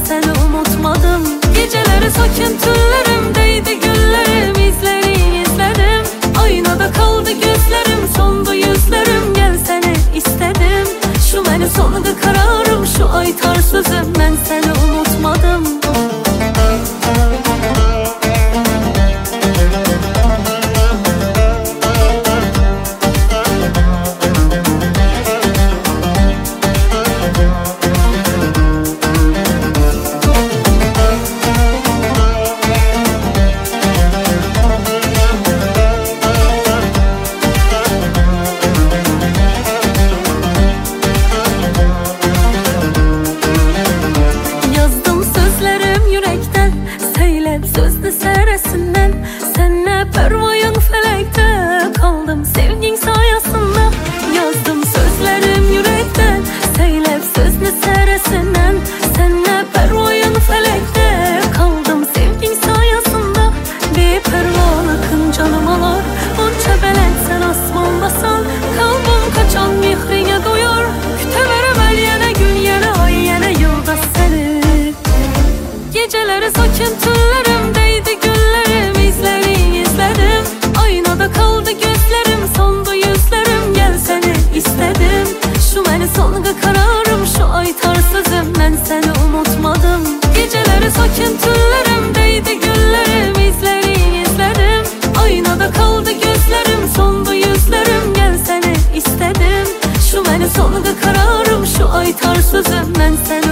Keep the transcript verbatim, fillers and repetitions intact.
seni unutmadım. Geceleri sakin tüllerimdeydi güllerim, izleri izledim. Aynada kaldı gözlerim, sondu yüzlerim, gel seni istedim. Şu benim sonunda kararım, şu aytar sözüm, ben seni unutmadım. Sözlü seresinden, senle pervayın felekte, kaldım sevgin sayasında. Yazdım sözlerim yürekten, seylep sözlü seresinden, senle pervayın felekte, kaldım sevgin sayasında. Bir pervalıkın canım alar, onca belek sen asmandasan, kalbim kaçan mihrine doyar. Küte veremel yine gün, yine ay, yine yıldız seni. Geceleri sakin tüllerimdeydi güllerim, izleri izledim. Aynada kaldı gözlerim, sondu yüzlerim, gel seni istedim. Şu beni songa kararım, şu aytar sözüm, ben seni unutmadım. Geceleri sakin tüllerimdeydi güllerim, izleri izledim. Aynada kaldı gözlerim, sondu yüzlerim, gel seni istedim. Şu beni songa kararım, şu aytar sözüm, ben seni